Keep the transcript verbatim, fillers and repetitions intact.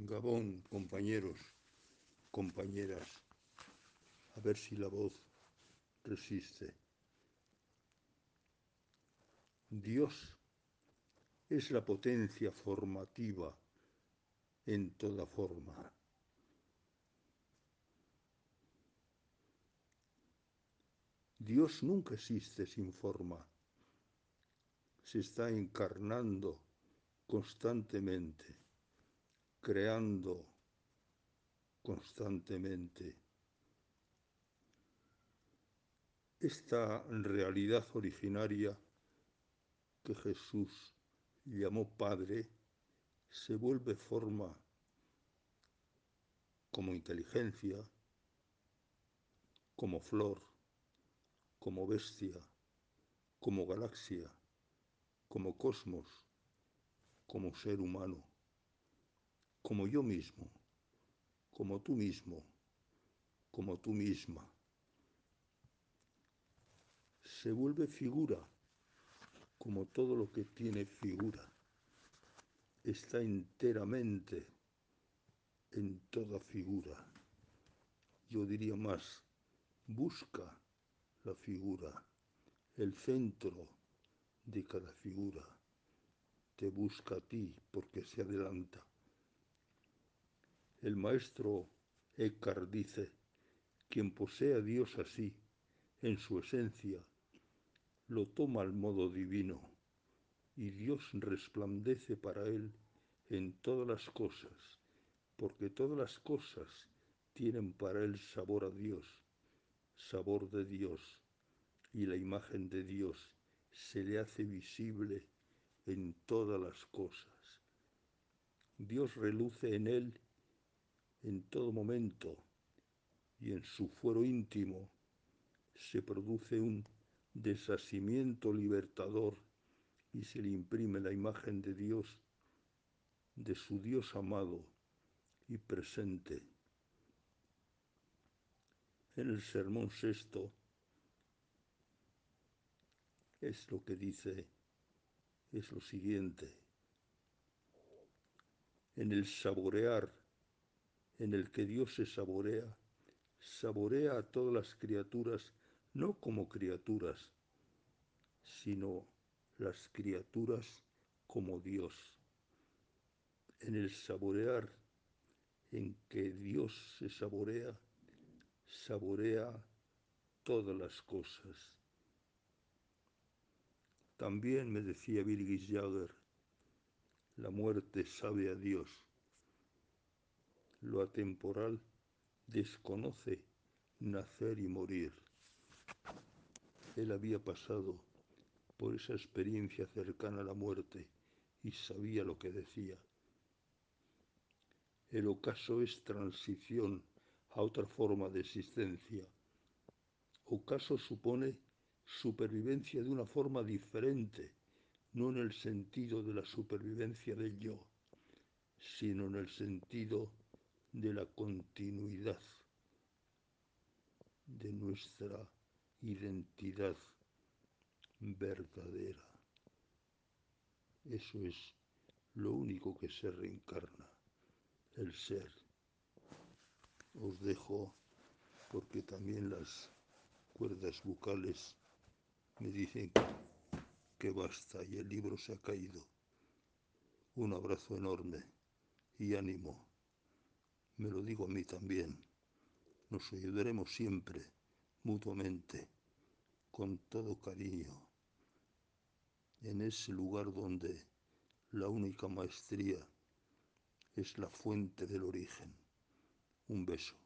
Gabón, compañeros, compañeras, a ver si la voz resiste. Dios es la potencia formativa en toda forma. Dios nunca existe sin forma. Se está encarnando constantemente, creando constantemente. Esta realidad originaria que Jesús llamó Padre se vuelve forma como inteligencia, como flor, como bestia, como galaxia, como cosmos, como ser humano, como yo mismo, como tú mismo, como tú misma. Se vuelve figura, como todo lo que tiene figura. Está enteramente en toda figura. Yo diría más, busca la figura, el centro de cada figura. Te busca a ti porque se adelanta. El maestro Eckhart dice, quien posee a Dios así, en su esencia, lo toma al modo divino, y Dios resplandece para él en todas las cosas, porque todas las cosas tienen para él sabor a Dios, sabor de Dios, y la imagen de Dios se le hace visible en todas las cosas. Dios reluce en él en todo momento, y en su fuero íntimo se produce un desasimiento libertador y se le imprime la imagen de Dios, de su Dios amado y presente. En el sermón sexto es lo que dice, es lo siguiente: en el saborear, en el que Dios se saborea, saborea a todas las criaturas, no como criaturas, sino las criaturas como Dios. En el saborear, en que Dios se saborea, saborea todas las cosas. También me decía Birgit Jagger, la muerte sabe a Dios. Lo atemporal desconoce nacer y morir. Él había pasado por esa experiencia cercana a la muerte y sabía lo que decía. El ocaso es transición a otra forma de existencia. Ocaso supone supervivencia de una forma diferente, no en el sentido de la supervivencia del yo, sino en el sentido de la continuidad de nuestra identidad verdadera. Eso es lo único que se reencarna, el ser. Os dejo porque también las cuerdas bucales me dicen que basta y el libro se ha caído. Un abrazo enorme y ánimo. Me lo digo a mí también. Nos ayudaremos siempre, mutuamente, con todo cariño, en ese lugar donde la única maestría es la fuente del origen. Un beso.